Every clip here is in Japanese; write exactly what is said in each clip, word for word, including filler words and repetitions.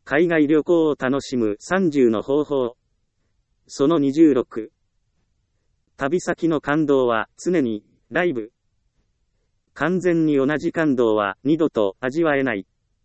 海外旅行を楽しむさんじゅうの方法。そのにじゅうろく。旅先の感動は常にライブ。完全に同じ感動は二度と味わえない。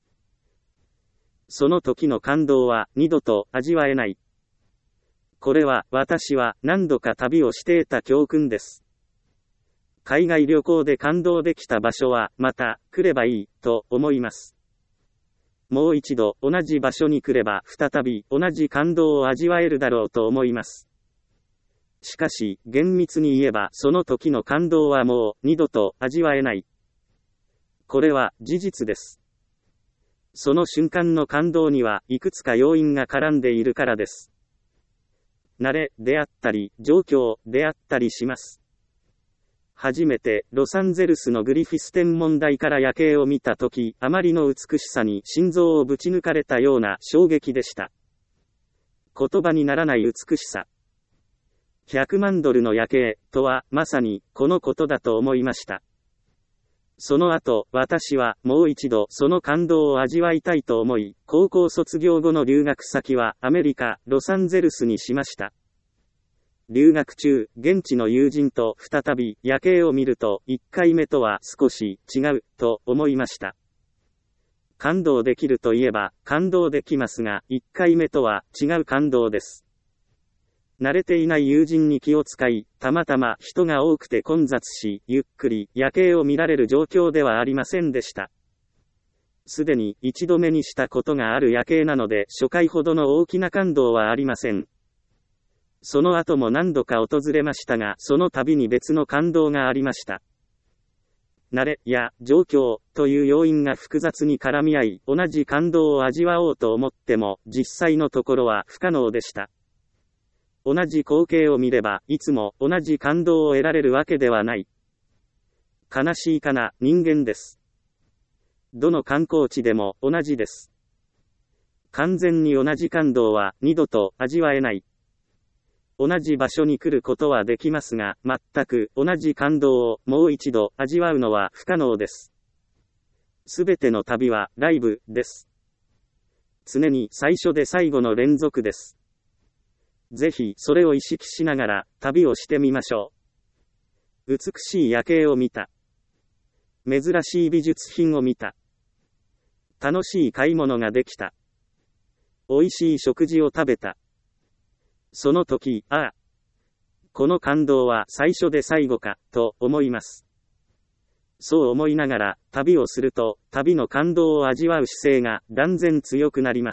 その時の感動は二度と味わえない。これは私は何度か旅をして得た教訓です。海外旅行で感動できた場所はまた来ればいいと思います。もう一度同じ場所に来れば再び同じ感動を味わえるだろうと思います。しかし厳密に言えばその時の感動はもう二度と味わえない。これは事実です。その瞬間の感動にはいくつか要因が絡んでいるからです。慣れであったり状況であったりします。初めてロサンゼルスのグリフィス天文台から夜景を見たとき、あまりの美しさに心臓をぶち抜かれたような衝撃でした。言葉にならない美しさ。ひゃくまんドルの夜景とはまさにこのことだと思いました。その後、私はもう一度その感動を味わいたいと思い、高校卒業後の留学先はアメリカ・ロサンゼルスにしました。留学中、現地の友人と再び夜景を見ると、いっかいめとは少し違うと思いました。感動できるといえば感動できますが、いっかいめとは違う感動です。慣れていない友人に気を使い、たまたま人が多くて混雑し、ゆっくり夜景を見られる状況ではありませんでした。すでに一度目にしたことがある夜景なので、初回ほどの大きな感動はありません。その後も何度か訪れましたが、その度に別の感動がありました。慣れや状況という要因が複雑に絡み合い、同じ感動を味わおうと思っても、実際のところは不可能でした。同じ光景を見れば、いつも同じ感動を得られるわけではない。悲しいかな人間です。どの観光地でも同じです。完全に同じ感動は二度と味わえない。同じ場所に来ることはできますが、全く同じ感動をもう一度味わうのは不可能です。すべての旅はライブです。常に最初で最後の連続です。ぜひそれを意識しながら旅をしてみましょう。美しい夜景を見た。珍しい美術品を見た。楽しい買い物ができた。美味しい食事を食べた。その時、ああ、この感動は最初で最後か、と思います。そう思いながら旅をすると、旅の感動を味わう姿勢が断然強くなります。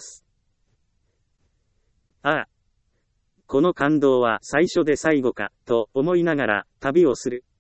ああ、この感動は最初で最後か、と思いながら旅をする。